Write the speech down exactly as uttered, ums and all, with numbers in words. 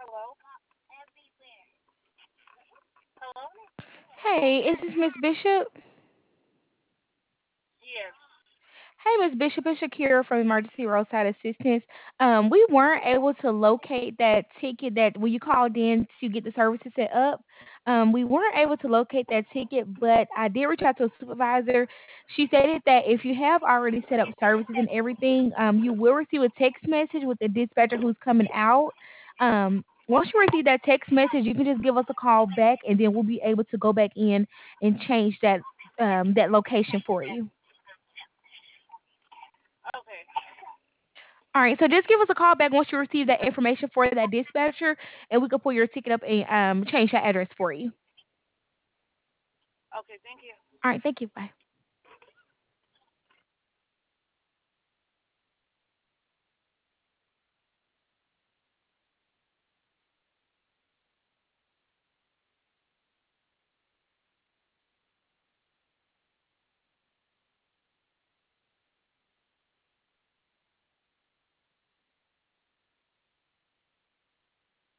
Hey, is this Miss Bishop? Hey, Miss Bishop, it's Shakira from Emergency Roadside Assistance. Um, we weren't able to locate that ticket that when you called in to get the services set up. Um, we weren't able to locate that ticket, but I did reach out to a supervisor. She stated that if you have already set up services and everything, um, you will receive a text message with the dispatcher who's coming out. Um, once you receive that text message, you can just give us a call back, and then we'll be able to go back in and change that um, that location for you. All right, so just give us a call back once you receive that information for that dispatcher, and we can pull your ticket up and um, change that address for you. All right, thank you. Bye.